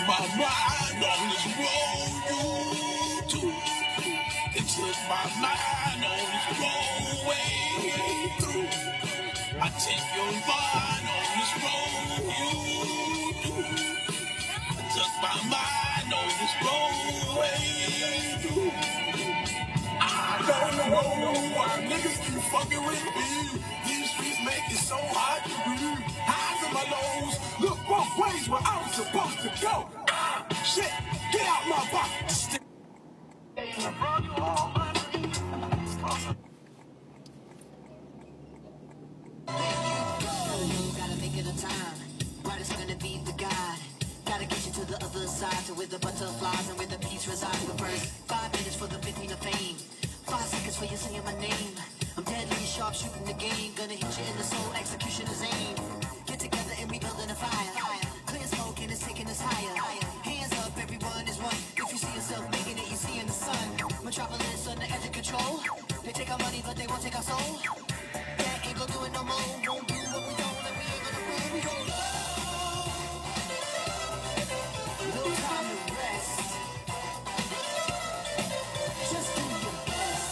my mind on this road you took. It took my mind on this road way through. I take your mind on this road you do. I took my mind on this road way through. I don't know why niggas keep fucking with me. These streets make it so hard to breathe. Highs and my lows, look both ways where I was supposed to go. Shit, get out my box. Gotta make it a time. Right is gonna be the guide. Gotta get you to the other side, to where the butterflies and where the peace resides. But first, 5 minutes for the 15 of fame. 5 seconds for you saying my name. I'm deadly sharp shooting the game. Gonna hit you in the soul, executioner's aim. Get together and we building a fire. Clear smoke and it's taking us higher. Hands up, everyone is one. If you see yourself making it, you see in the sun. Metropolis on the edge of control. They take our money, but they won't take our soul. That ain't gonna do it no more. Won't do what we don't, and we ain't gonna move. We gon' no time to rest. Just do your best.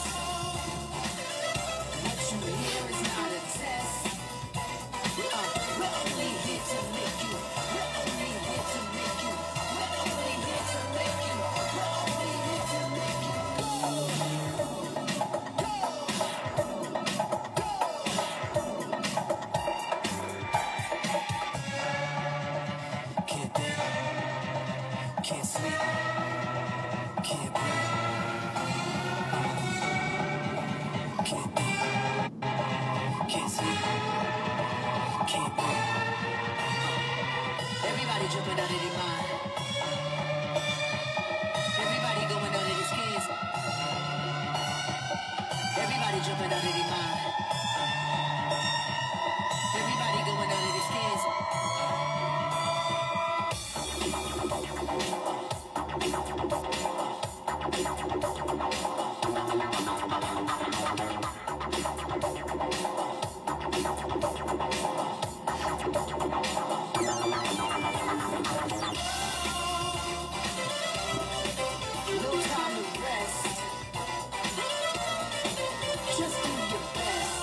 What you hear is not a test. We're only here to make you. We're only here to make you. We're only here to make you. We're only here to make you. Can't think, can't sleep, can't breathe. Can't think, can't sleep, can't breathe. Everybody jumping out of their mind. Everybody going out of their skins. Everybody jumping out of their mind. Everybody going out of their skins. No time to rest. Just do your best.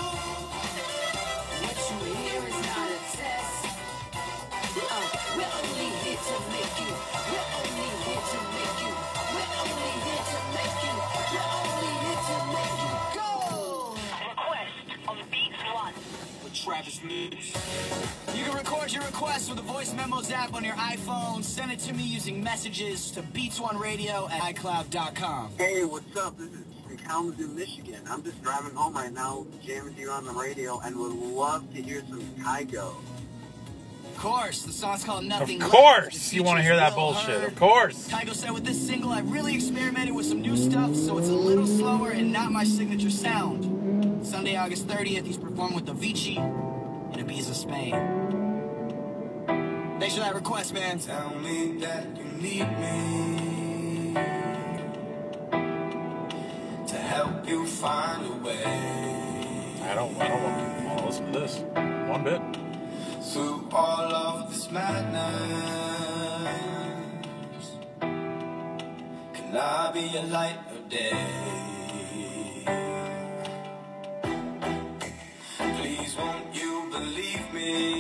What you hear is not a test. We're only here to make you. We're only here to make you. We're only here to make you. We're only here to make you go. Request on Beats One. With Travis News. You can record your request with the Voice Memos app on your iPhone. Send it to me using messages to beats1radio@icloud.com. Hey, what's up? This is from Kalamazoo, Michigan. I'm just driving home right now, jamming you on the radio, and would love to hear some Kygo. Of course, the song's called Nothing Of Left. course, It you want to features hear that Lil bullshit. Herb. Of course. Kygo said with this single, I really experimented with some new stuff, so it's a little slower and not my signature sound. Sunday, August 30th, he's performing with Avicii in Ibiza, Spain. Thanks for that request, man. Tell me that you need me to help you find a way I don't want to listen to this one bit. through all of this madness. Can I be a light of day? Please won't you believe me?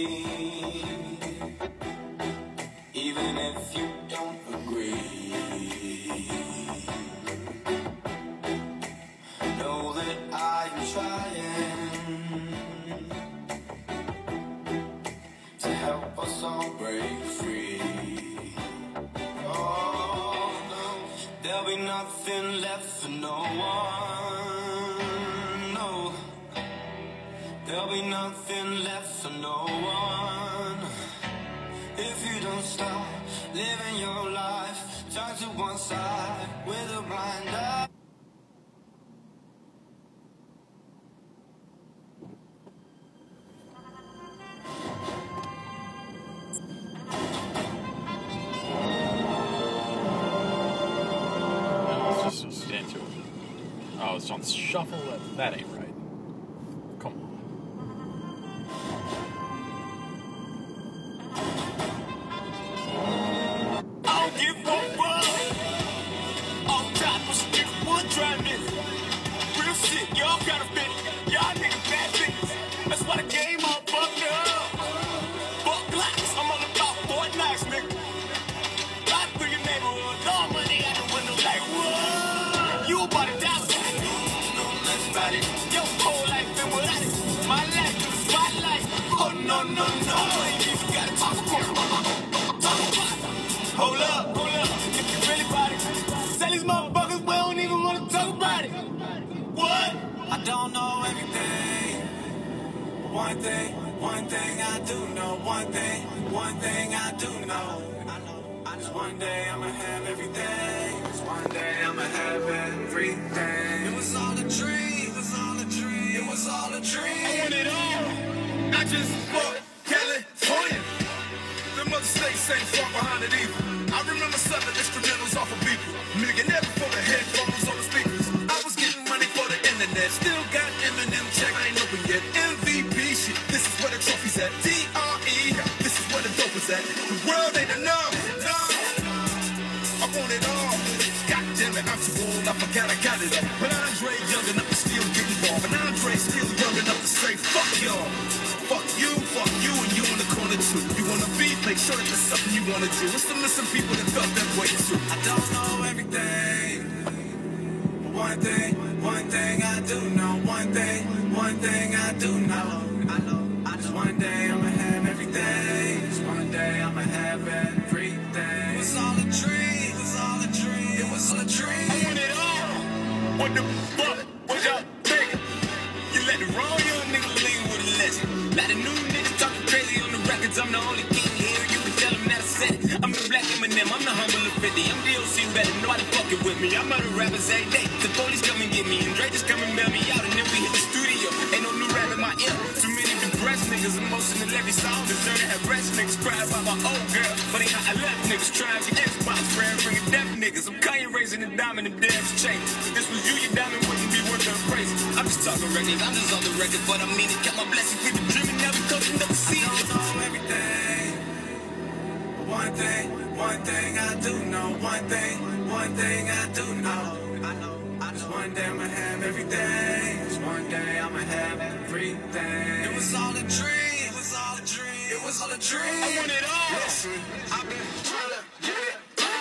Even if you don't agree, know that I am trying to help us all break free. Oh no, there'll be nothing left for no one. No, there'll be nothing left for no one. If you don't stop living your life, turn to one side with a blind eye. Let's just get into it. Oh, it's on shuffle. That ain't right. Come on. blacks. I'm on the block, Fort Knox, nigga. Block through your neighborhood, all money out the window like, what? You about to die, so you don't know nothing about it. Your whole life been without it. My life is a spotlight. Oh, no, no, no. You gotta talk about it. Talk about it. Hold up, if you really about it. Tell these motherfuckers we don't even want to talk about it. What? I don't know everything. One thing I do know. One thing I do know. Just one day I'ma have everything. Just one day I'ma have everything. It was all a dream. It was all a dream. It was all a dream. I want it all. Not just for California. Them other states ain't far behind it either. I remember selling instrumentals off of people. Millionaire for the headphones on the speakers. I was getting money for the internet. Still got Eminem check, I ain't open yet. MVP shit, this is where the trophy's at. DRE, this is where the dope is at. The world ain't enough. No. I want it all. God damn it, I'm too old, I forgot I got it all. But Andre young enough to still get involved. And Andre still young enough to say, fuck y'all. Fuck you, and you in the corner too. You wanna beat, make sure that there's something you wanna do. It's the missing people that felt that way too. I don't know everything. But one thing I do know. One thing I do know. Just one day I'ma have everything. Just one day I'ma have everything. It was all a dream. It was all a dream. It was all a dream. I want it all. What the fuck was y'all thinking? You let the wrong young nigga leave with a legend. Lot of new niggas talking crazy on the records. I'm the only king here. You can tell them that I said it. I'm the black Eminem. I'm the humble of 50. I'm DOC better. Nobody fucking with me. I'm out of rappers every day. The police come and get me. And Dre just come and mail me out. And then we hit the studio. Ain't no new rap in my ear. Too many depressed niggas. Emotional every song. Deserve to have rest niggas. Cry about my old girl. Funny how I left niggas. Trying to get Xbox. Friend bringing deaf niggas. I'm Kanye raising the diamond and damn chain. If this was you, your diamond wouldn't be worth the appraisal. I'm just talking records. I'm just on the record. But I mean it. Got my blessing with the dream and never coach and never see it. I don't know everything. One thing I do know. One thing I do know. Just one day I'ma have everything. Just one day I'ma have everything. It was all a dream. It was all a dream. It was all a dream. I want it all. Listen, I've been trying to get it.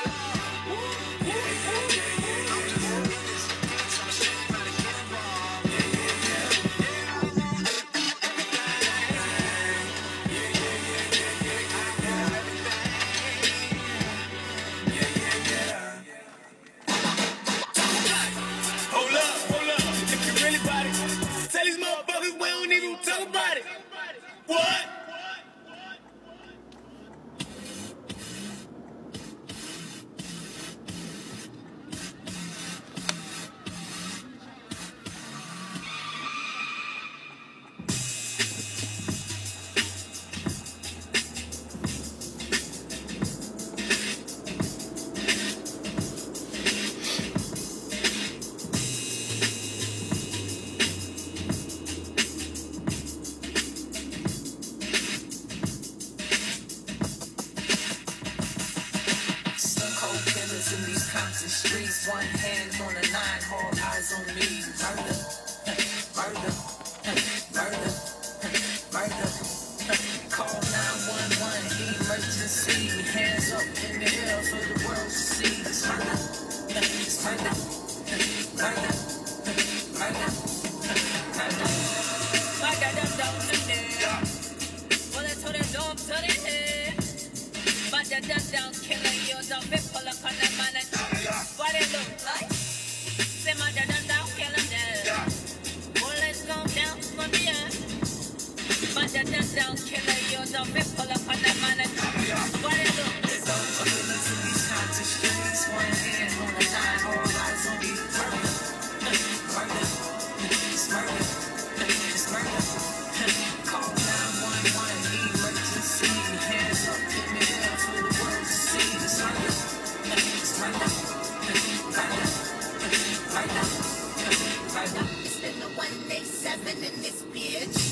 Hold up. If you really about it, tell these motherfuckers we don't even talk about it. What? In these Compton streets, one hand on the 9, all eyes on me. Murder, murder, murder, murder. Call 911, emergency. Hands up in the air for the world to see. It's murder, it's murder, murder, murder, murder. Murder them down to there. Bullet to the dog to the head. Murder them down, killing you, don't be pull up on the man and what it look like? Say murder them down, kill them dead. Bullets go down from the air. Murder them down, killing you, don't be pull up on the man and what it look like? There's no violence in these Compton streets. One hand on the 9, all eyes on me. Murder, murder, it's murder, it's murder. Call 911, emergency. Hands up in the air for the world to see. It's murder, it's murder, murder, murder, murder. It's been the 187 in this bitch. Murder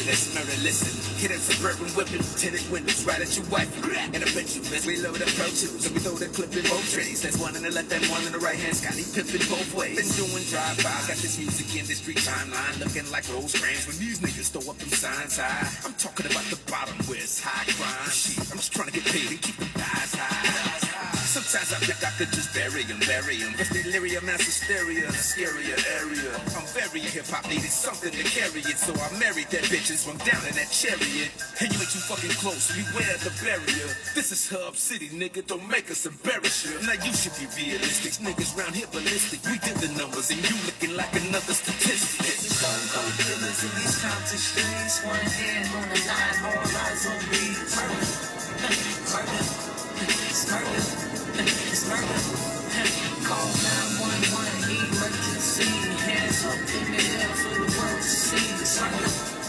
Let's murder, listen. Hit that suburban whipping, tinted windows right at your wife. And I bet you best we load up Pro Tools, and we throw that clip in both trays. That's one in the left and one in the right hand. Scotty pimping both ways. Been doing drive-bys, got this music industry timeline looking like Rosecrans when these niggas throw up them signs high. I'm talking about the bottom where it's high crime. Shit, I'm just trying to get paid and keep them guys high. Sometimes I think I could just bury them. If delirium has hysteria, scarier area. I'm very hip-hop, needed something to carry it, so I married that bitch and swung down in that chariot. And you ain't too fucking close, beware the barrier. This is Hub City, nigga, don't make us embarrass you. Now you should be realistic, niggas round here ballistic. We did the numbers and you looking like another statistic. This is so killers in these Compton streets. One hand on the line, all eyes on me. Murder, it's murder. Call 911, emergency. Hands up in the air for the world to see. It's murder.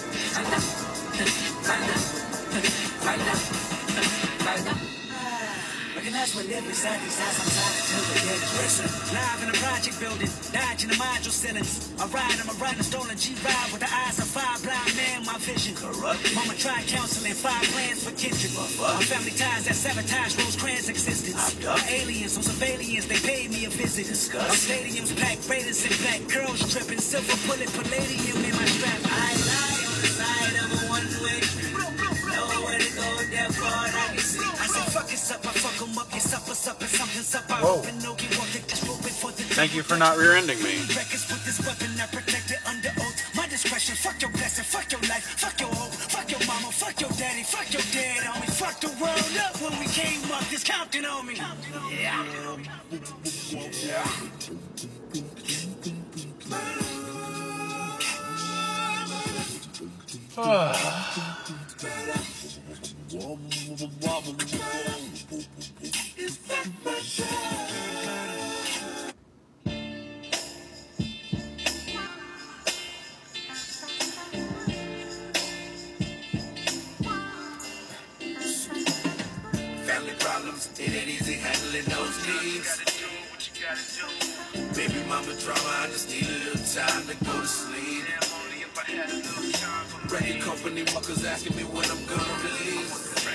Recognize what live inside these eyes. I'm tired to the dead. Listen, live in a project building, dodging the module ceilings. I'm a riding stolen G-Ride with the eyes of fire, blind man, my vision. Corrupt. Mama tried counseling, 5 plans for Kendrick. My family ties that sabotage Rosecrans' existence. My aliens on surveillance, they paid me a visit. My stadiums, black raiders and black girls tripping. Silver bullet, palladium in my strap. I lie on the side of a one-way. Nowhere to go, that far I can see. I say fuck it up, I fuck 'em up, get suppers up and something's up. I open no get walk it, just rope it for the. Thank you for not rear-ending me. Records with this weapon, I protect it under oath. My discretion, fuck your blessing, fuck your life, fuck your hope, fuck your mama, fuck your daddy, fuck your dad, homie. Fuck the world up when we came up, this Compton on me. Yeah. Family problems, it ain't easy handling those needs. Baby mama drama, I just need a little time to go to sleep. Record company muckers asking me when I'm gonna release.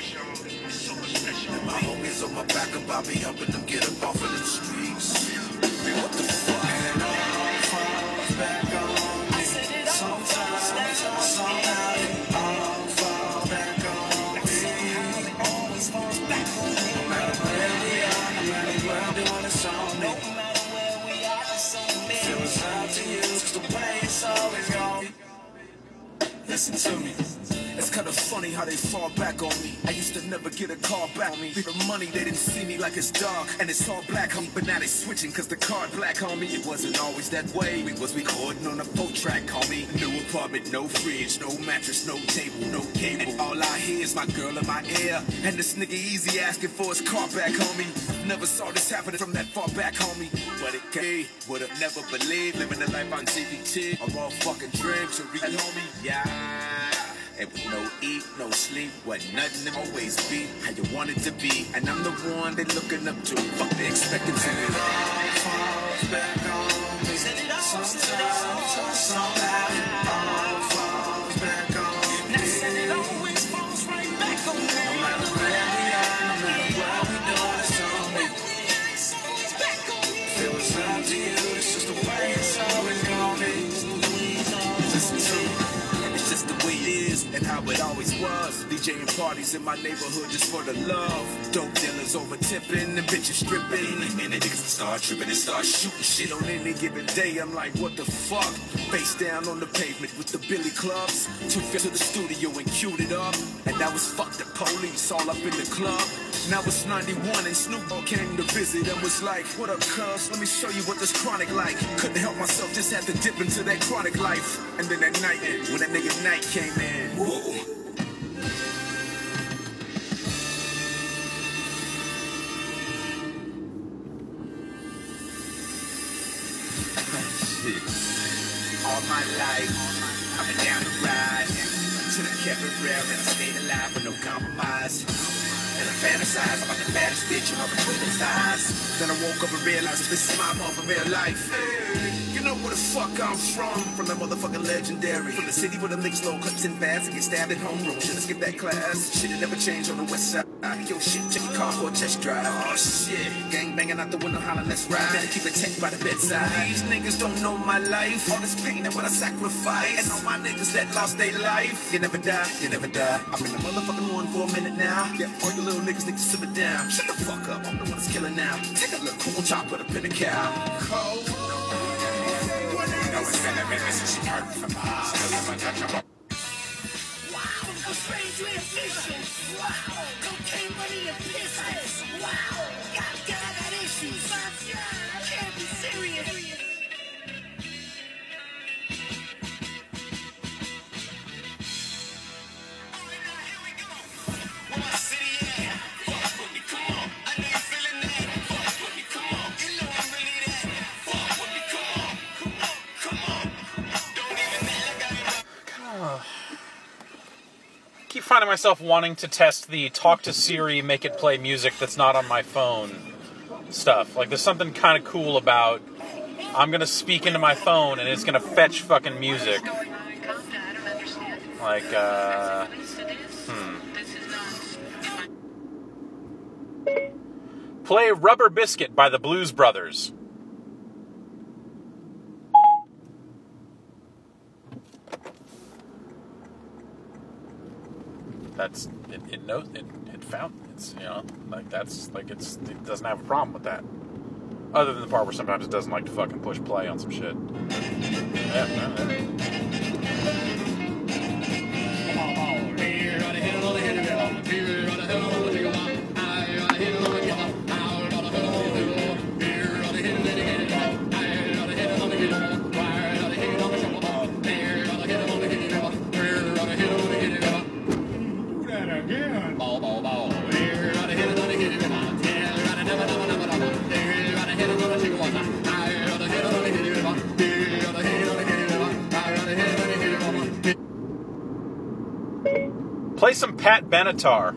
And my homies on my back about me helping them get up off of the streets. Man, what the fuck? And all falls back on me. Sometimes, somehow it all falls back on me. It always falls back on me. No matter where we are, no matter where I'm doing, it's on me. No matter where we are, it's on me. Feel it's up to you, 'cause the way it's always gone. Listen to me. It's kinda funny how they fall back on me. I used to never get a call back on me. For money, they didn't see me like it's dark. And it's all black, homie. But now they switching, 'cause the card black, homie. It wasn't always that way. We was recording on a 4-track, homie. New apartment, no fridge, no mattress, no table, no cable. And all I hear is my girl in my ear. And this nigga easy asking for his car back, homie. Never saw this happening from that far back, homie. But it came. Would've never believed. Living the life on CBT. A raw fucking dream to read, homie. Yeah. And with no eat, no sleep, what nothing to always be how you want it to be. And I'm the one they looking up to. Fuck they expecting to be. It all falls back on me. Sometimes, somehow it all falls back on me. Now said it always falls right back on me. No matter where we are, no matter what we do, it's on me. It's always back on me. Feel it's up to you, it's just the way it's always gonna be. Listen to me. It's just the way it is and how it always was. DJing parties in my neighborhood just for the love. Dope dealers over tipping and bitches stripping. And the niggas start tripping and start shooting shit on any given day. I'm like, what the fuck? Face down on the pavement with the Billy Clubs. Took it to the studio and queued it up. And that was fuck the police all up in the club. Now it's 91 and Snoop Dogg came to visit and was like, what up, cuz? Let me show you what this chronic like. Couldn't help myself, just had to dip into that chronic life. And then that night, when that nigga Night came in, whoa. Shit. All my life, I've been down the ride. Till I kept it real and I stayed alive with no compromise. And I fantasize about the baddest bitch in my between his eyes. Then I woke up and realized this is my mom for real life. Hey, you know where the fuck I'm from the motherfucking legendary. From the city where the niggas low clips and bags and get stabbed at homeroom. Should've skipped that class. Shit had never changed on the west side. Yo, shit, take your car for a test drive. Oh, shit. Gang banging out the window, hollering, let's ride. Better keep it tech by the bedside. These niggas don't know my life. All this pain and what I sacrifice. And all my niggas that lost their life. You never die, you never die. I've been the motherfucking one for a minute now. Yeah, all you little niggas need to simmer down. Shut the fuck up, I'm the one that's killing now. Take a look, cool chop, put a pin in a cow. Cold. It's been a minute since you heard from us. Still untouchable. Wow, I'm strange with efficient. Wow, cocaine money and pistols. Wow, got issues. I can't be serious. Keep finding myself wanting to test the talk to Siri, make it play music that's not on my phone stuff. Like, there's something kind of cool about I'm gonna speak into my phone and it's gonna fetch fucking music. Like, Play Rubber Biscuit by the Blues Brothers. That's it knows it found it's, you know, like, that's like, it doesn't have a problem with that, other than the part where sometimes it doesn't like to fucking push play on some shit. Play some Pat Benatar.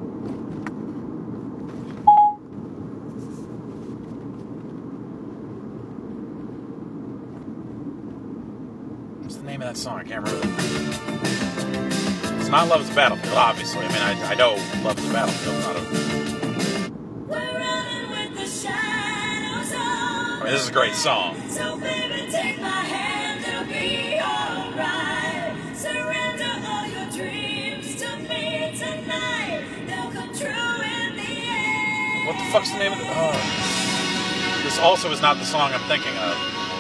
What's the name of that song? I can't remember. It's not Love is a Battlefield, obviously. I mean, I know Love is a Battlefield. Not a... We're running with the shadows on. I mean, this is a great song. So baby, take my hand, it'll be alright. Surrender all your dreams to me tonight. They'll come true in the end. What the fuck's the name of the... Oh. This also is not the song I'm thinking of.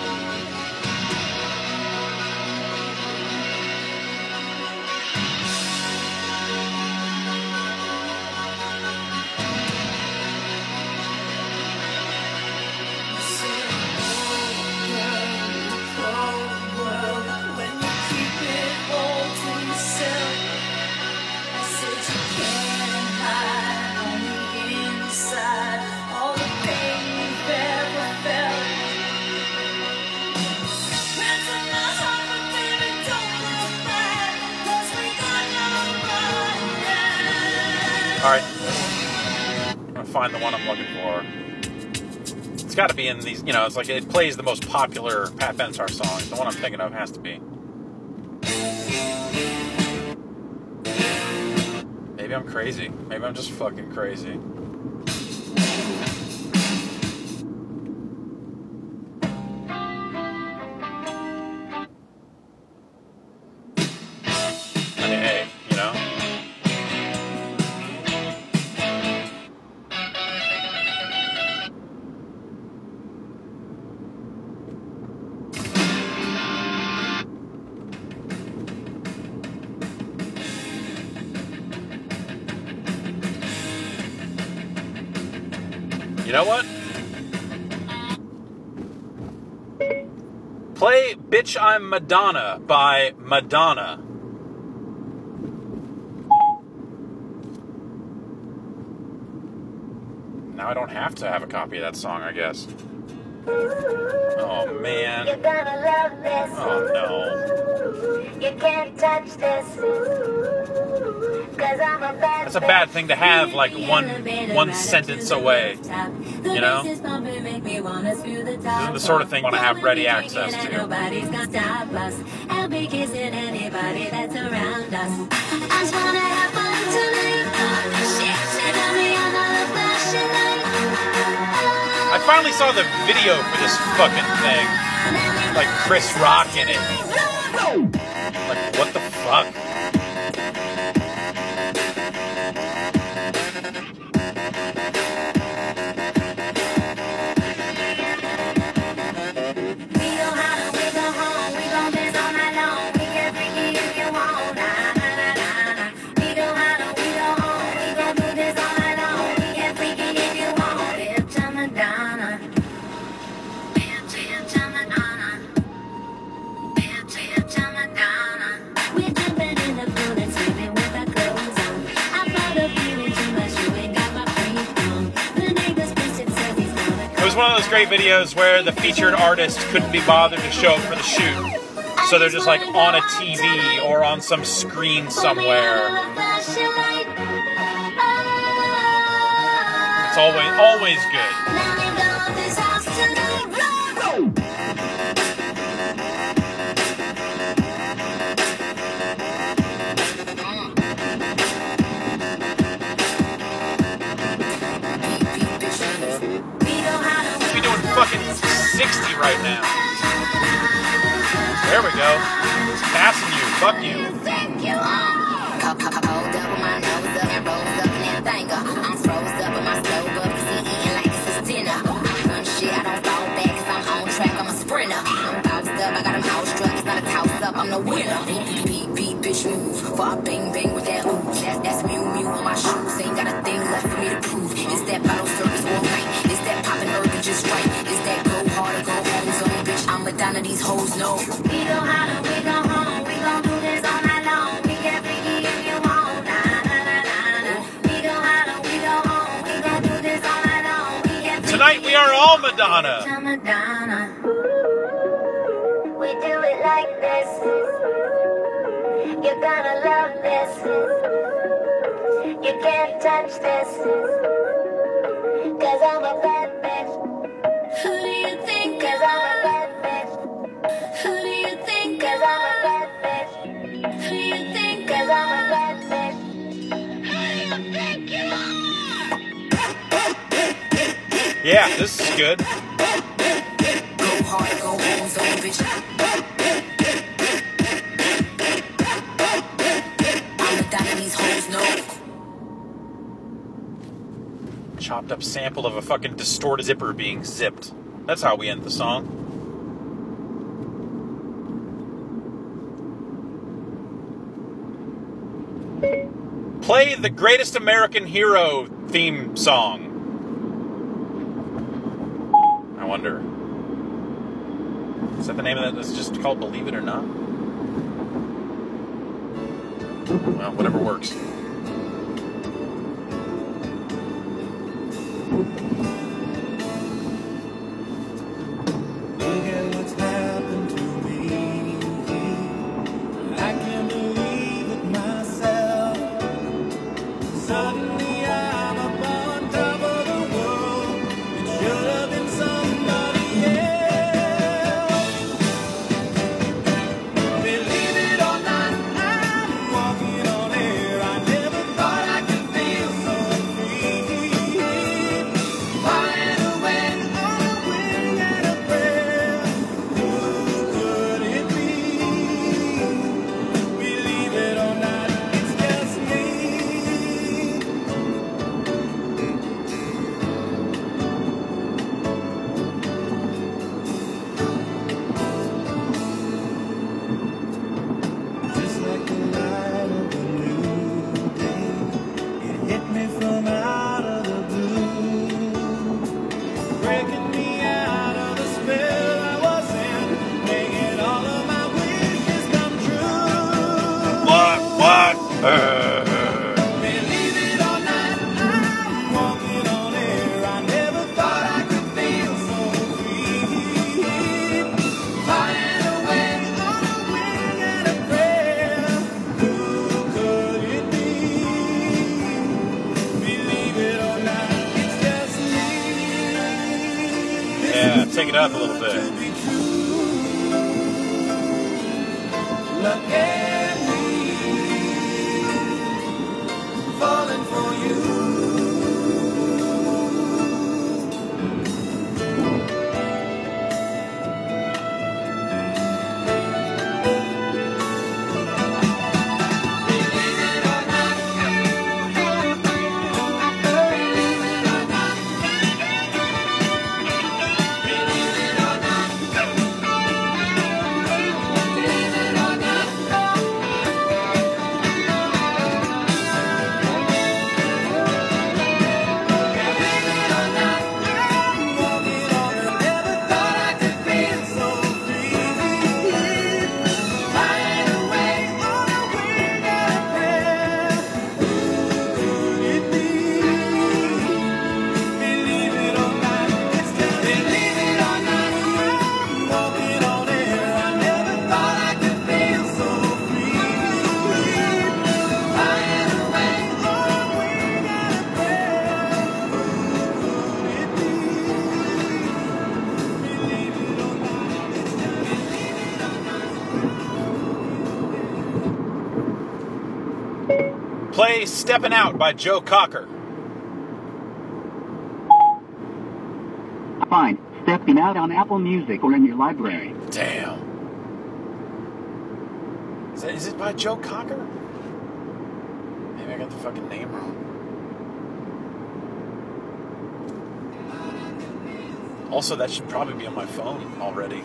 Alright. I'm gonna find the one I'm looking for. It's gotta be in these, you know, it's like it plays the most popular Pat Benatar songs. The one I'm thinking of has to be. Maybe I'm crazy. Maybe I'm just fucking crazy. I mean, hey, you know? You know what? Play Bitch I'm Madonna by Madonna. Now I don't have to have a copy of that song, I guess. Oh, man. You're gonna love this. Oh, no. You can't touch this. That's a bad thing to have, like, one sentence away. You know? This is the sort of thing I want to have ready access to. Nobody's gonna stop us. I'll be kissing anybody that's around us. I just wanna have fun tonight. Tell me I'm not a flashing light. I finally saw the video for this fucking thing. Like Chris Rock in it. Like, what the fuck? It was one of those great videos where the featured artist couldn't be bothered to show up for the shoot. So they're just like on a TV or on some screen somewhere. It's always good. Fucking 60 right now. There we go. Passing you. Fuck you. Hold up with my nose up and rose up and finger. I'm froze up with my stove up cause he eating like this is dinner. I'm shit, I don't fall back cause I'm on track, I'm a sprinter. I'm bounced up, I got him all struck, it's not a toss up, I'm the winner. Beat, bitch move, for I bang bang with that ooh. That's Mew Mew on my shoes, ain't got a thing left for me to prove. It's that bottle service all night, it's that poppin' urban just right. It's that go hard or go home zone, bitch, I'm Madonna, these hoes know. We go holler, we go home, we gon' do this all night long. We get freaky if you want, nah, nah, nah, nah, nah. We go holler, we go home, we gon' do this all night long. We get freaky. Tonight we are all Madonna. Madonna. We do it like this. You're gonna love this. You can't touch this. Cause I'm a bad bitch. Who do you think? Cause I'm a bad bitch. Who do you think? Cause I'm a bad bitch. Who do you think? Cause I'm a bad bitch. Who do you think you are? Yeah, this is good. Go hard, go home zone, bitch. I'm Madonna, these hoes know. Chopped up sample of a fucking distorted zipper being zipped. That's how we end the song. Play the Greatest American Hero theme song. I wonder. Is that the name of that? It's just called Believe It or Not? Well, whatever works. Look at what's happened to me. I can't believe it myself. Suddenly I'm up on top of the world. It should have been somebody else. Believe it or not, I'm walking on air. I never thought I could feel so free. Flying away on a wing and a prayer. Who could it be? Believe it or not, it's just me. Just like the light of a new day, it hit me from out of the blue, breaking me out of the spell I was in, making all of my wishes come true. What? Believe it or not, I'm walking on air. I never thought I could feel so free. Flying away on a wing and a prayer. Who could it be? take it up a little bit. Look at me, falling for you. Play Steppin' Out by Joe Cocker. Find Steppin' Out on Apple Music or in your library. Damn. Is it by Joe Cocker? Maybe I got the fucking name wrong. Also, that should probably be on my phone already.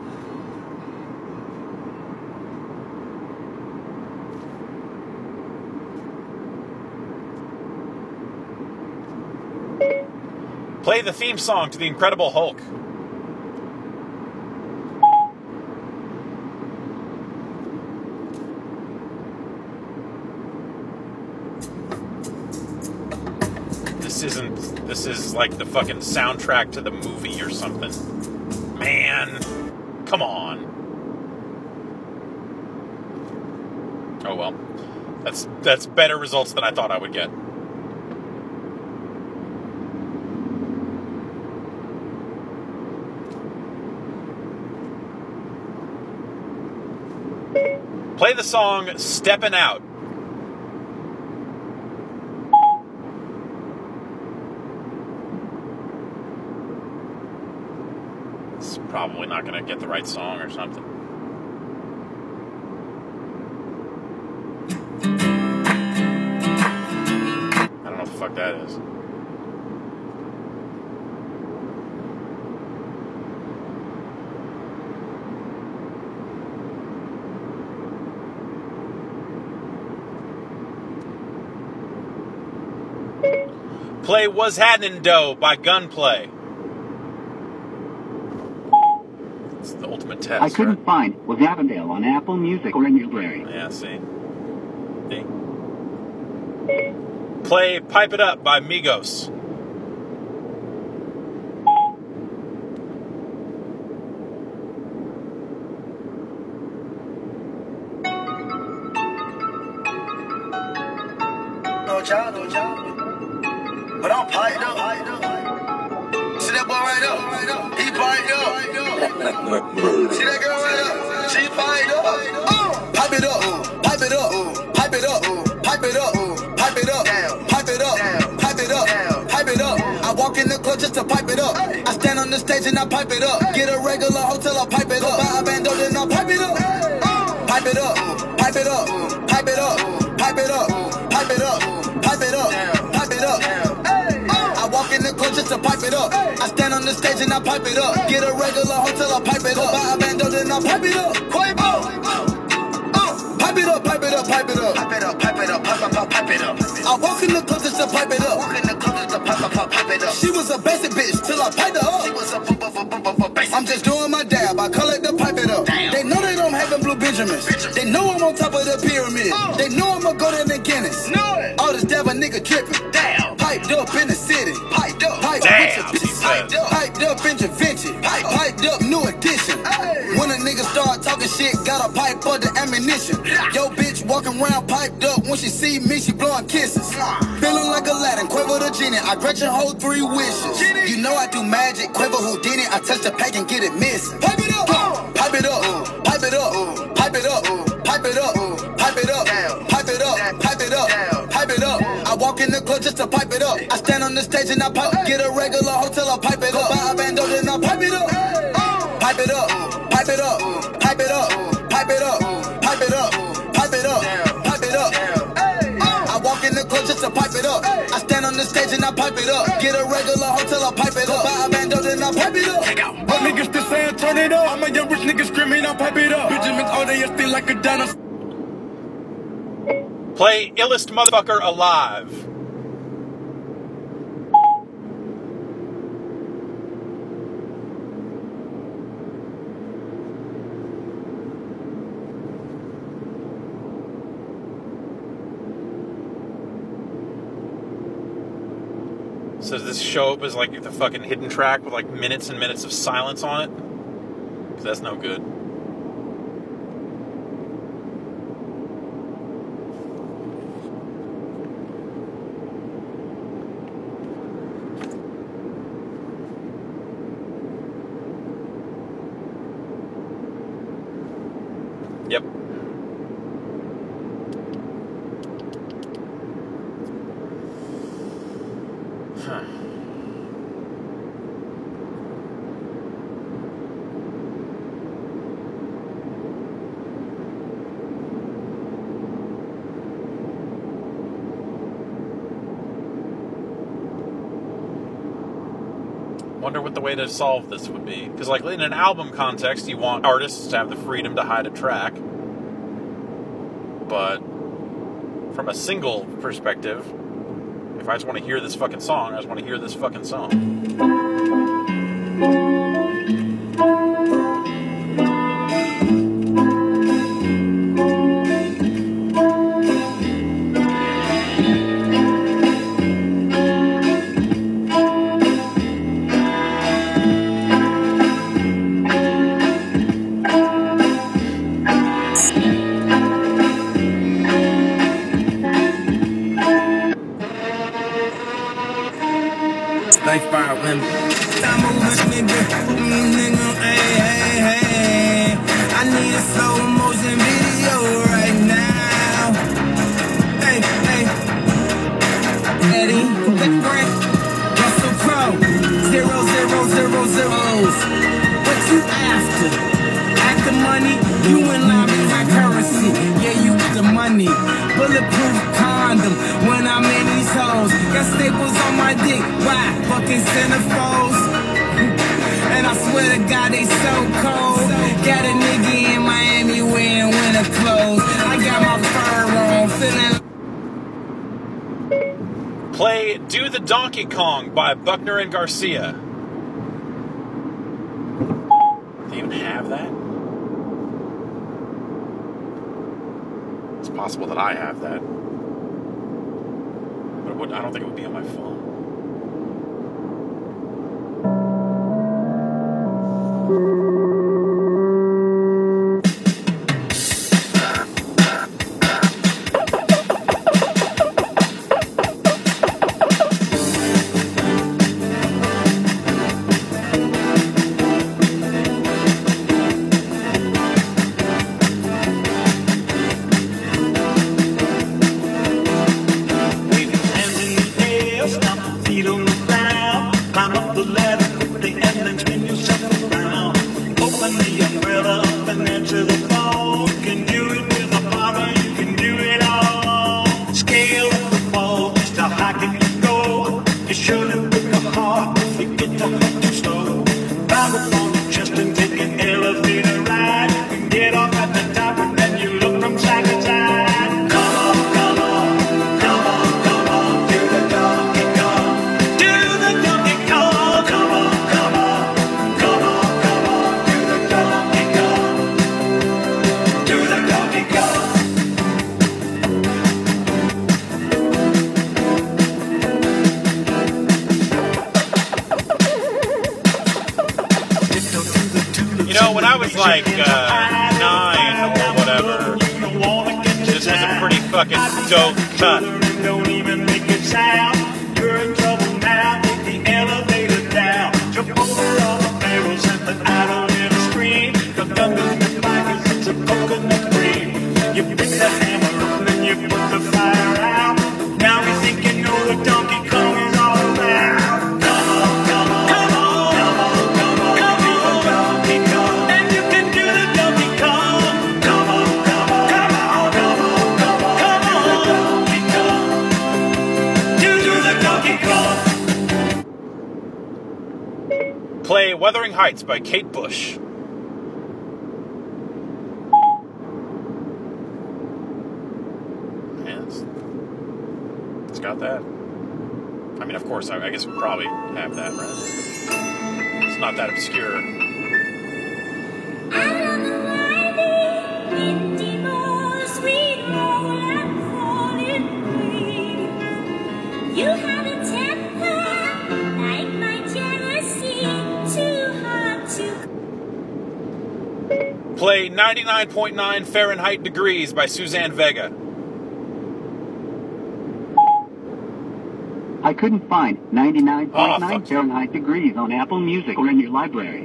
Play the theme song to The Incredible Hulk. This is like the fucking soundtrack to the movie or something. Man, come on. Oh well. That's better results than I thought I would get. Play the song Steppin' Out. It's probably not going to get the right song or something. I don't know what the fuck that is. Play Was Hadnin' Doe by Gunplay. It's the ultimate test. I couldn't find Was Avondale on Apple Music or in your library. Yeah, see? Play Pipe It Up by Migos. No job. But I'm piped up. See that boy right up? He piped up. See that girl right up? She piped up. Pipe it up. Pipe it up. Pipe it up. Pipe it up. Pipe it up. Pipe it up. Pipe it up. Pipe it up. I walk in the club just to pipe it up. I stand on the stage and I pipe it up. Get a regular hotel, I pipe it up. Buy a bando, then I pipe it up. Pipe it up. Pipe it up. Pipe it up. Pipe it up. Pipe it up. Pipe it up. Pipe it up. I walk in the club just to pipe it up. I stand on the stage and I pipe it up. Get a regular hotel, I pipe it up. Buy a bando, then I pipe it up. Pipe it up, pipe it up, pipe it up. Pipe it up, pipe it up, pipe it up. I walk in the club just to pipe it up. Walk in the club just to pipe it up. She was a basic bitch till I piped her up. She was a basic. I'm just doing my dab, I call it the pipe it up. Damn. They know they don't have them blue Benjamins. They know I'm on top of the pyramid. They know I'ma go down in Guinness. All this dab a nigga tripping. Damn. Piped up in the city. Piped up. Piped up. Piped up in Da Vinci. Piped up new edition. When a nigga start talking shit, got a pipe for the ammunition. Yo, bitch walking around piped up. When she see me, she blowing kisses. Feeling like Aladdin, Quiver the genie. I grant your whole 3 wishes. You know I do magic, Quiver Houdini. I touch the pack and get it missing. Pipe it up, pipe it up, pipe it up, pipe it up, pipe it up, pipe it up, pipe it up, pipe it up, pipe it up. I walk in the club just to pipe it up. I stand on the stage and I pipe. Get a regular hotel, I pipe it up. Buy a bando, then I pipe it up. Pipe it up, pipe it up, pipe it up, pipe it up, pipe it up, pipe it up, pipe it up. I walk in the club just to pipe it up. I stand on the stage and I pipe it up. Get a regular hotel, I pipe it up. Buy a bando, then I pipe it up. What niggas still saying turn it up? I'm a young rich nigga screaming, I pipe it up. Benjamin's all day, I feel like a dinosaur. Play Illest Motherfucker Alive. So does this show up as like the fucking hidden track with like minutes and minutes of silence on it? Because that's no good. Yep. Huh. Wonder what the way to solve this would be. Because, like, in an album context, you want artists to have the freedom to hide a track. But from a single perspective, if I just want to hear this fucking song, I just want to hear this fucking song. Like fire when I'm moving, nigga, hey, hey. I need a slow motion video right now. Hey, hey. Eddie, Big Brent, Russell Crowe, 0000. What you after? After money, you and Lobby got currency. Yeah, you got the money. Bulletproof condom when I'm in these hoes. Got staples on my dick. Why? Fucking centerfolds. And I swear to God, they so cold. Got a nigga in Miami wearing winter clothes. I got my fur on, feeling. Play Do the Donkey Kong by Buckner and Garcia. Do you even have that? It's possible that I have that. But I don't think it would be on my phone. When I was like 9, whatever. This was a pretty fucking dope cut. Don't even make it sound. You're in trouble now. Take the elevator down. Jump over all the barrels and let out a little scream. The Duncan Bikers, it's a coconut cream. You pick the hammer up and you put the fire out. Now we think you know what Donkey Kong is all about. Come on, come on, come on, come on, come on, come on, Donkey Kong. And you can do the Donkey Kong. Come on, come on, come on, come on, come on, come on, Donkey Kong. Do the Donkey Kong. Play Wuthering Heights by Kate Bush. It's got that. I mean, of course, I guess we probably have that, right? It's not that obscure. You have a temper like my jealousy, too hard to. Play 99.9 Fahrenheit Degrees by Suzanne Vega. I couldn't find 99.9 Fahrenheit Degrees on Apple Music or in your library.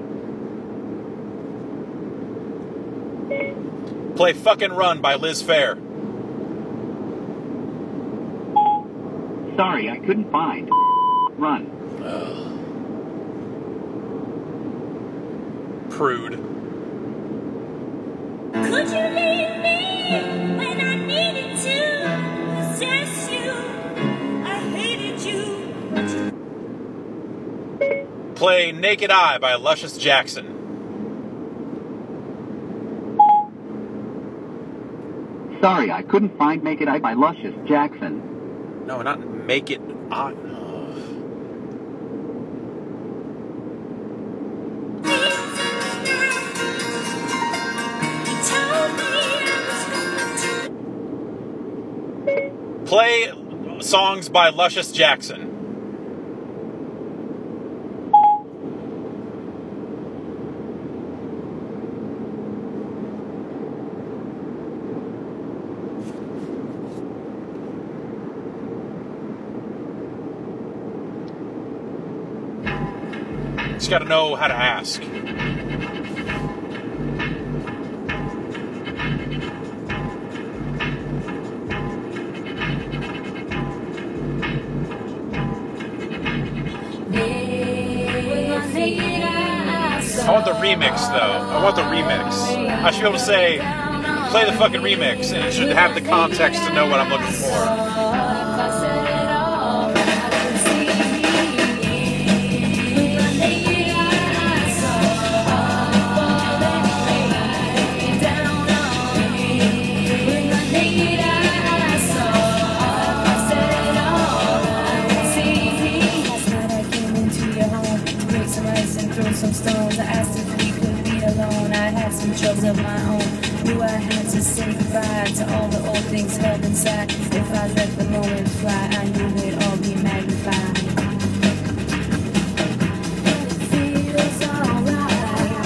Play Fucking Run by Liz Phair. Sorry, I couldn't find Run. Prude. Could you leave me when I needed to possess you? I hated you. Play Naked Eye by Luscious Jackson. Sorry, I couldn't find Make It Eye by Luscious Jackson. No, not Make It Eye. Play songs by Luscious Jackson. Just got to know how to ask. I want the remix, though. I want the remix. I should be able to say, play the fucking remix, and it should have the context to know what I'm looking for. Some stones, I asked if we could be alone. I had some troubles of my own. Knew I had to say goodbye to all the old things held inside. If I let the moment fly, I knew they'd all be magnified. It feels alright.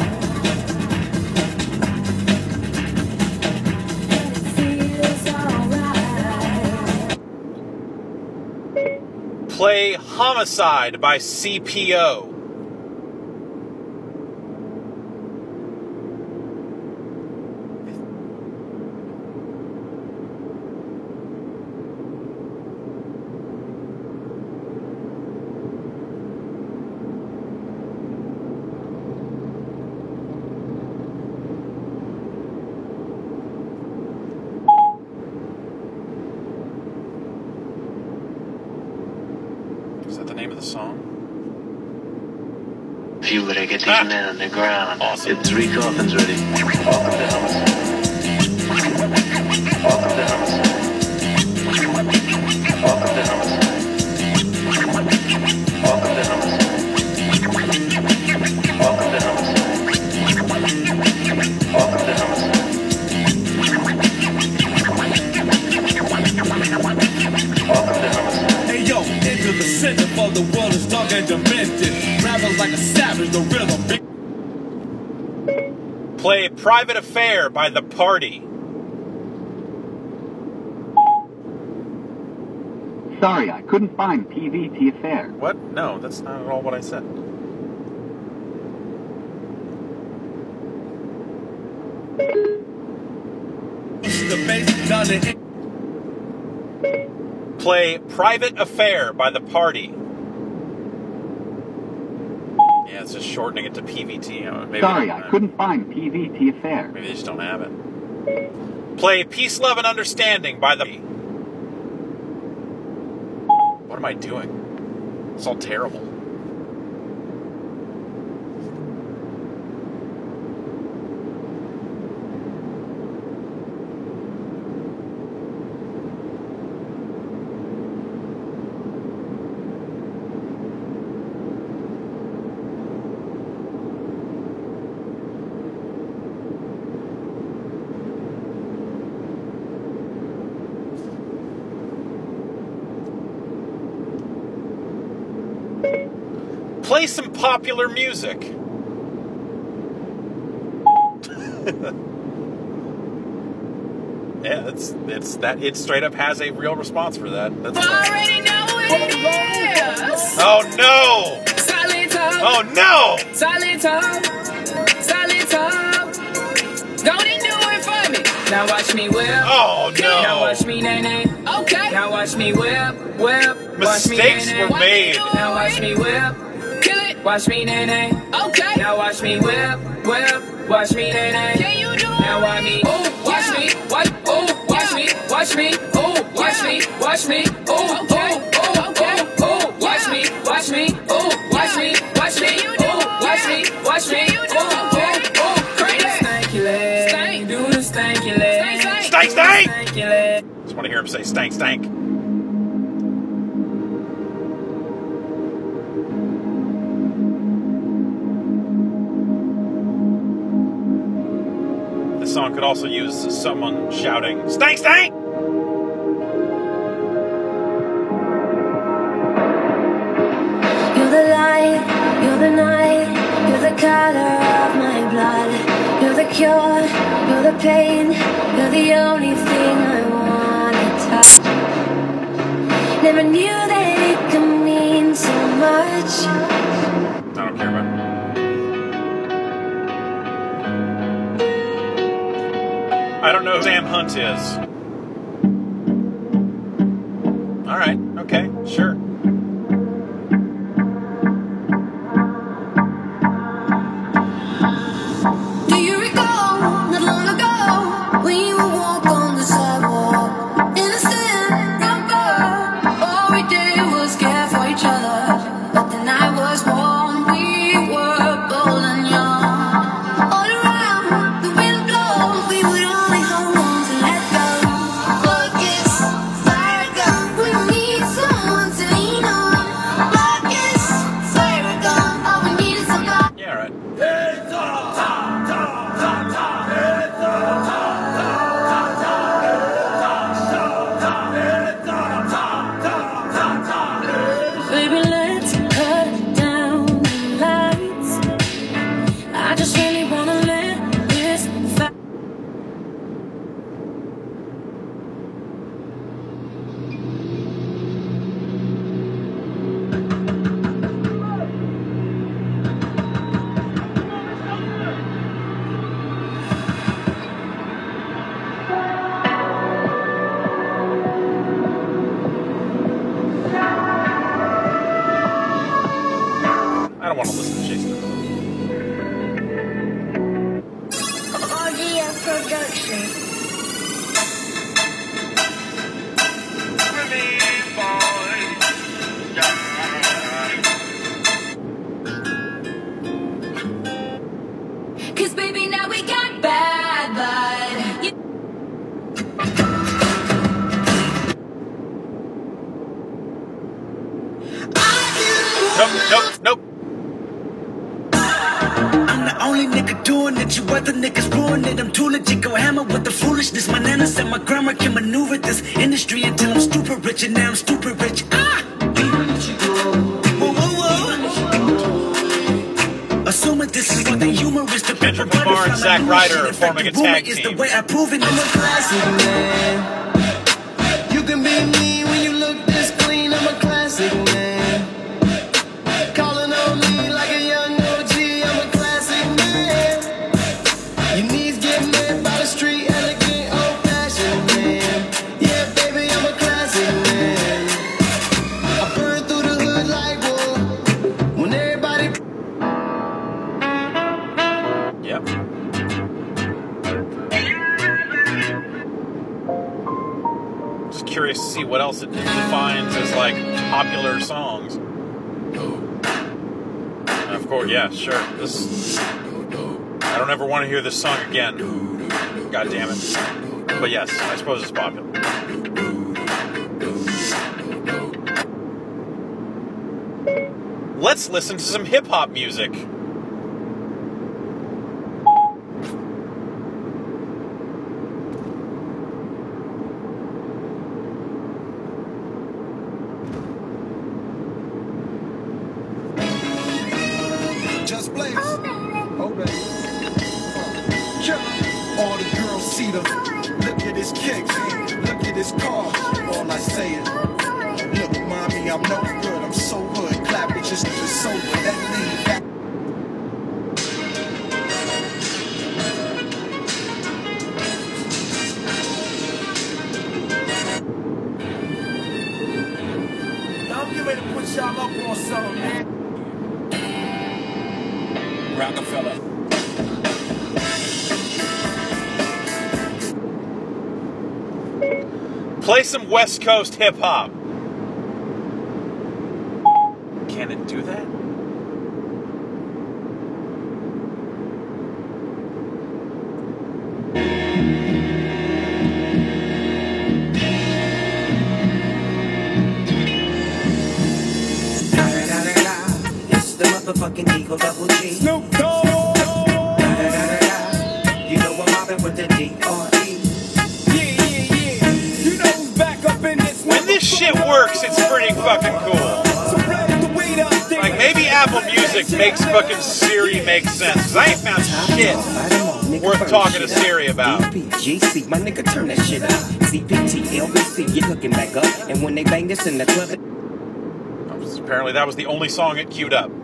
It feels alright. Play Homicide by CPO. Is that the name of the song? Few better get these men on the ground. Awesome. Get 3 coffins ready. Welcome to Homicide. Welcome to Homicide. Welcome to Homicide. Welcome to Homicide. Welcome to Homicide. Welcome to Homicide. Welcome to Homicide. Hey yo, into the center for the world is dark and demented. Rappers like a savage, the rhythm. Play Private Affair by The Party. Sorry, I couldn't find PVT Affair. What? No, that's not at all what I said. Play Private Affair by The Party. Yeah, it's just shortening it to PVT. Maybe Sorry, I couldn't find PVT Affair. Maybe they just don't have it. Play Peace, Love, and Understanding by The... What am I doing? It's all terrible. Play some popular music. Yeah, it straight up has a real response for that. That's already know it is. Oh no! Oh no! Solid top. Don't even do it for me. Now watch me whip. Oh no! Now watch me nay. Okay. Now watch me whip. Mistakes were made. Now watch me whip. Kill it. Watch me nay. Okay. Now watch me whip. Watch me nay. Can you do it? Now watch me. Oh, watch me. Watch me. Oh, watch me. Oh, watch me. Watch me. Oh, okay. Oh, watch me. Watch me. Oh, watch me. Watch me. Oh, watch me. Watch me. Oh, crazy. Stanky leg. Do the stanky leg. Stank! Just want to hear him say stank. This song could also use someone shouting, stank! You're the light, you're the night, you're the color of my blood. You're the cure, you're the pain, you're the only thing I wanna touch. Never knew that it could mean so much. I don't care about it. I don't know who Sam Hunt is. Alright, okay, sure. Do you recall, not long ago, when you would walk on the sidewalk? Innocent, number, all we did was care for each other. But the night was warm, we were bold and young. All around, the wind blows, we would only hold on to let go. Focus, fire gun, we need someone to lean on. Focus, fire gun, all we need is somebody. Yeah, right. Baby, let's cut down the lights. I just really wanna let this fight. I don't want to listen to Jason. RGM Production. Cause baby, now we got bad blood. Nope. I'm the only nigga doing it. You other niggas ruin it. I'm too legit. Go hammer with the foolishness. My nana said my grammar can maneuver this industry until I'm stupid rich, and now I'm stupid rich. Whoa. Assuming this is what the humor is. to Kendrick Lamar and Zack Ryder are forming a tag is the team. way I prove it. I'm a classic man. You can be me when you look this clean. I'm a classic man. Calling on me like a young OG. I'm a classic man. Your knees get met by the street, elegant, old-fashioned man. Yeah, baby, I'm a classic man. I burn through the hood like wool. When everybody. Yep. Just curious to see what else it defines as like popular songs. And of course, yeah, sure. This. I don't ever want to hear this song again. God damn it. But yes, I suppose it's popular. Let's listen to some hip hop music. Just Blaze. Oh, baby. All the girls see them. Look at his kicks. Look at his car. All I say is, look, mommy, I'm no good. I'm so hood. Clap it just to sober. That lead back. Now I'm getting ready to put y'all up on something, man. Rockefeller. Play some West Coast hip hop. Can it do that? It's the motherfucking Eagle Double G. Snoop Dogg. You know I'm mobbing with the D.R.E. You know who's back up in this. When this shit works, it's pretty fucking cool. Like, maybe Apple Music makes fucking Siri make sense. Because I ain't found shit worth talking to Siri about. GC, my nigga, turn that shit up. CPT, LBC, you're hooking back up. And when they bang this in the club. Apparently that was the only song it queued up.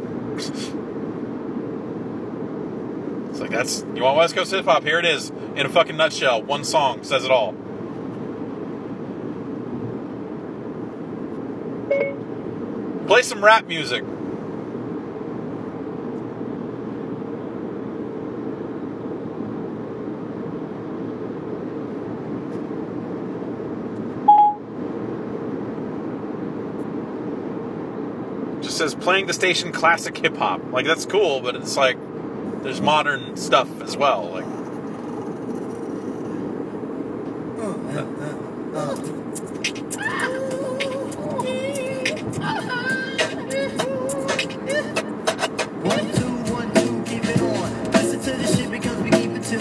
It's like, that's, you want West Coast hip hop? Here it is, in a fucking nutshell. One song says it all. Play some rap music. Just says playing the station classic hip hop. Like, that's cool, but it's like there's modern stuff as well. Like, One, two, keep it on. Listen to this shit because we keep it to.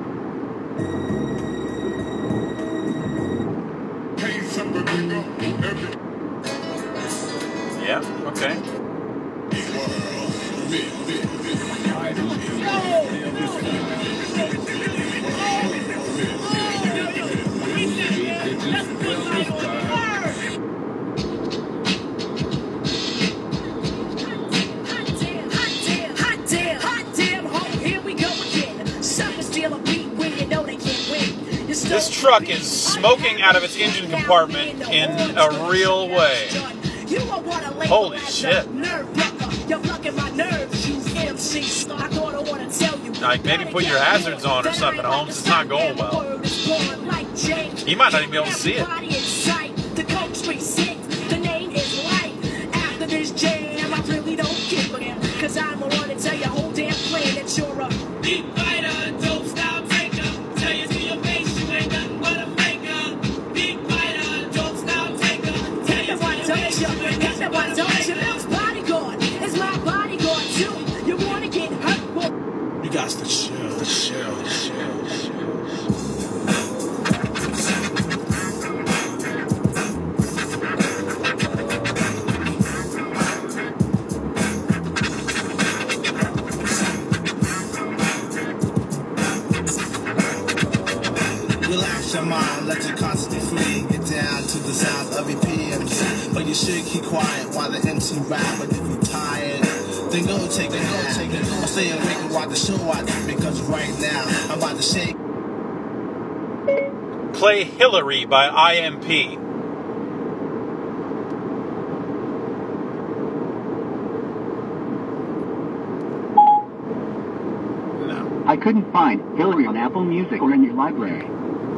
yeah, okay. This truck is smoking out of its engine compartment in a real way. Holy shit. Like, maybe put your hazards on or something, Holmes. It's not going well. You might not even be able to see it. Cause I'm the one to tell your whole damn plan that you're a deep fighter, dope style taker. Tell you to your face, you ain't nothing but a faker. Deep fighter, dope style taker. Tell you why don't you? Guess that why don't you? Bill's bodyguard is my bodyguard too. You wanna get hurt? Well, You got to chill. mind, let your consciously free. Get down to the sound of your PMG. But you should keep quiet while the MC rap. But if you're tired, then go take a nap. Or stay awake and watch the show I do, because right now I'm about to shake. Play Hillary by IMP. I couldn't find Hillary on Apple Music or in your library.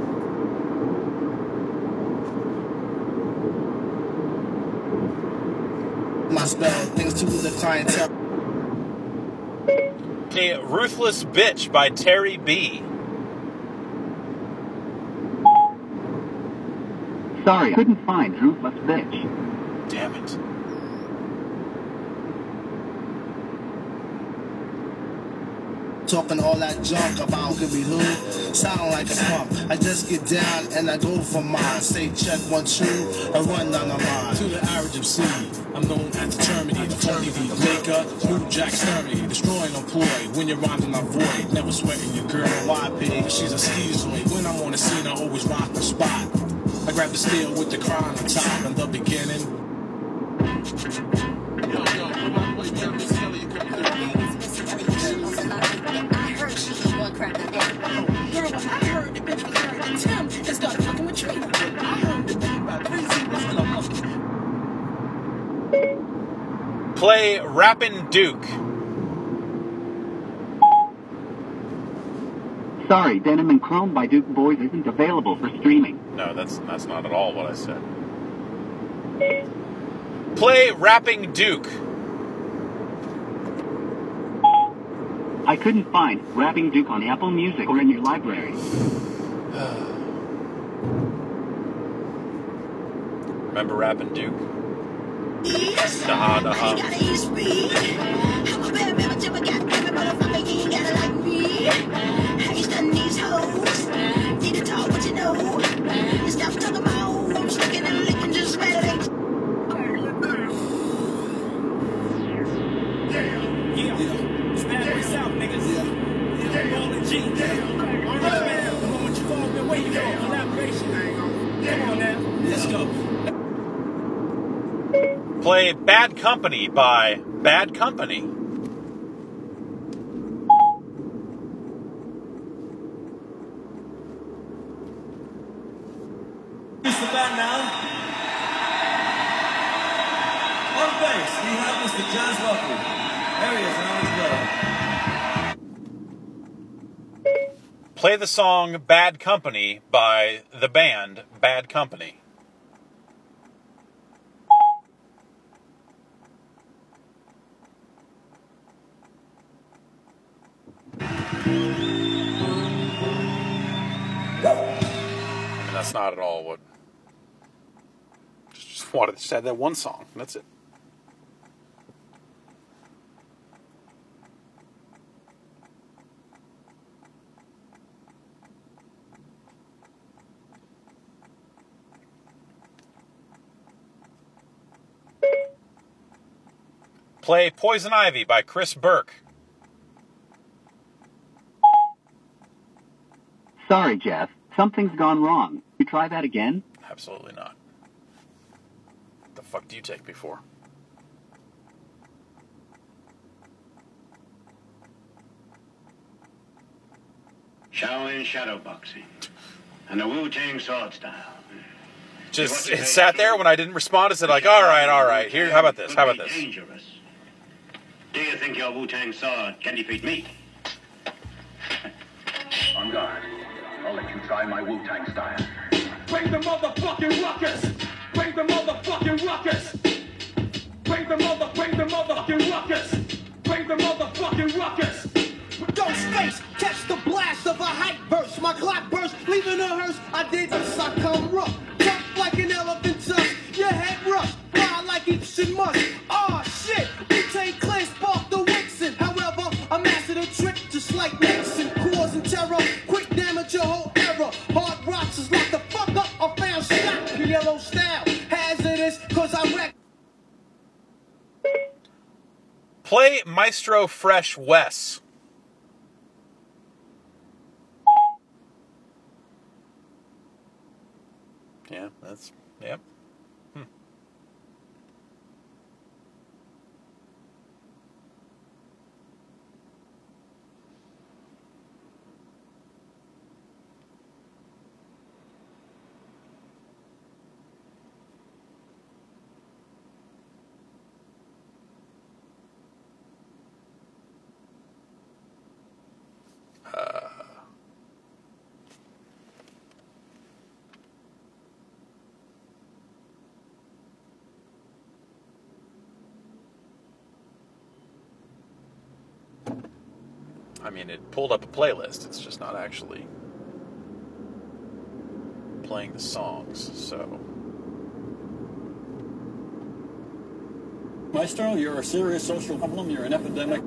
My spell, things to the clientele. A Ruthless Bitch by Terry B. Sorry, I couldn't find Ruthless Bitch. Damn it. Talking all that junk about could be who? Sound like a pump. I just get down and I go for mine. Say check 1, 2, and run down the line. To the average MC, I'm known as the Termini, the phony beat maker, New Jack Sturdy, destroying employ. When you're rhyming, I void. Never sweating your girl. Why, pig? She's a schizoid. When I'm on the scene, I always rock the spot. I grab the steel with the crown on top in the beginning. Play Rappin' Duke. Sorry, Denim and Chrome by Duke Boys isn't available for streaming. No, that's not at all what I said. Play Rapping Duke. I couldn't find Rapping Duke on Apple Music or in your library. Remember Rapping Duke? Nah. Play Bad Company by Bad Company. Who's the band now? On bass, we have Mr. Jazz Lockley. There he is, and on his brother. Play the song Bad Company by the band Bad Company. And that's not at all what... Just wanted to say that one song. That's it. Play Poison Ivy by Chris Burke. Sorry, Jeff. Something's gone wrong. You try that again? Absolutely not. What the fuck do you take me for? Shaolin shadowboxing and the Wu-Tang sword style. Just it sat there when I didn't respond. It said like, all right. Here, how about this? How about this? Dangerous. Do you think your Wu-Tang sword can defeat me? On guard. I'll let you try my Wu-Tang style. Bring the motherfucking ruckus! Bring the motherfucking ruckus! Bring the motherfucking ruckus! Bring the motherfucking ruckus! Don't space, catch the blast of a hype burst. My clock burst, leaving a hearse. I did this, I come rough. Tough like an elephant tusk. Your head rush, fly like Egyptian musk. Aw, shit, Wu-Tang Clan sparked the Wixen. However, I mastered a trick just like Nixon. Causing terror, quick damage your whole era. Hard rocks is locked the fuck up. I found shot, the yellow style. Hazardous, cause I wreck. Play Maestro Fresh Wes. That's, yep. I mean, it pulled up a playlist. It's just not actually playing the songs, so... Maestro, you're a serious social problem. You're an epidemic.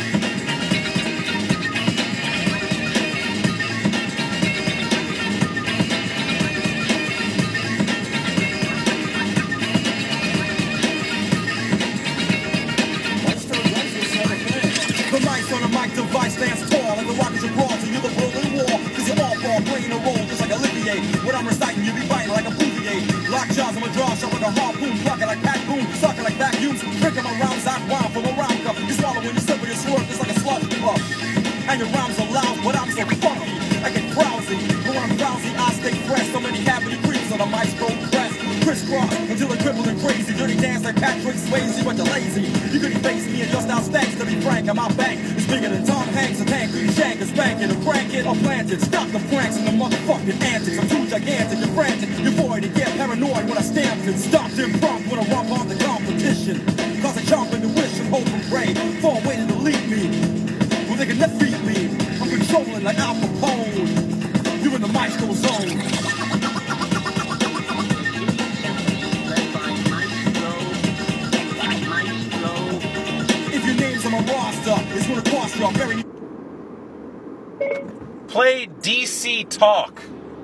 The mics on the mic device stands tall, and the rockets are broad, so you're the rolling wall. Cause you're all ball, playing a role just like Olivier. When I'm reciting, you be biting like a bouvier. Lock jaws, I'm a draw shot like a harpoon, plucking like Pat Boone, sucking like vacuums, drinking my rounds out wild from a round cup. You swallow when you sip with your slurp, just like a slush puff. And your rhymes are loud, but I'm so funky, I get drowsy. But when I'm drowsy, I stay fresh. So many cavity creeps on the maestro crest. Crisscross until they're crippling crazy. Dirty dance like Patrick Swayze, but you're lazy. You couldn't face me and your style stinks. To be frank, and my bank is bigger than Tom Hanks. A tank, you shank, a spanking, a crank it, or planted. Stop the pranks and the motherfucking antics. I'm too gigantic, you're frantic, you're void, and get paranoid when I stamp it. Stop them prompt when I rump on the competition. Cause I jump in the wish and hope and pray for a way to delete me. Well, they can defeat me. I'm controlling like Al Capone. You're in the maestro zone. It's gonna cost you a very... Play DC Talk.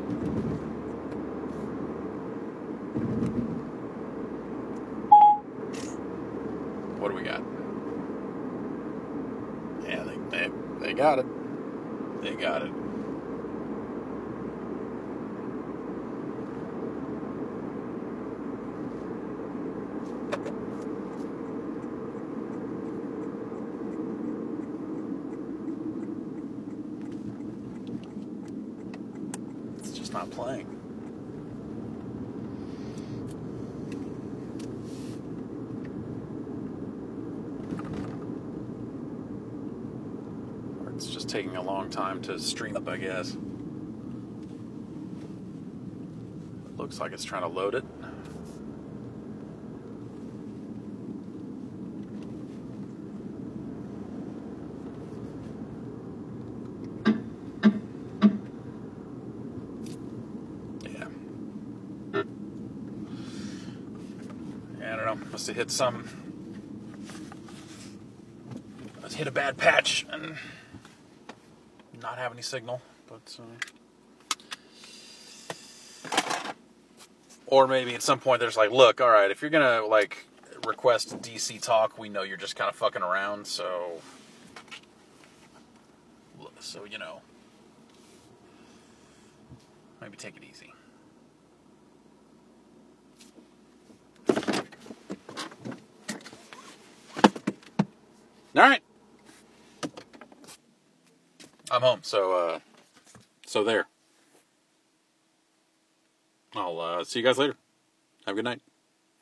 What do we got? Yeah, they got it. They got it. Not playing. Or it's just taking a long time to stream up, I guess. It looks like it's trying to load it. Must have hit some. Must hit a bad patch and not have any signal, but or maybe at some point there's like, look, all right, if you're gonna like request DC Talk, we know you're just kind of fucking around, so you know, maybe take it easy. All right, I'm home. So there. I'll see you guys later. Have a good night.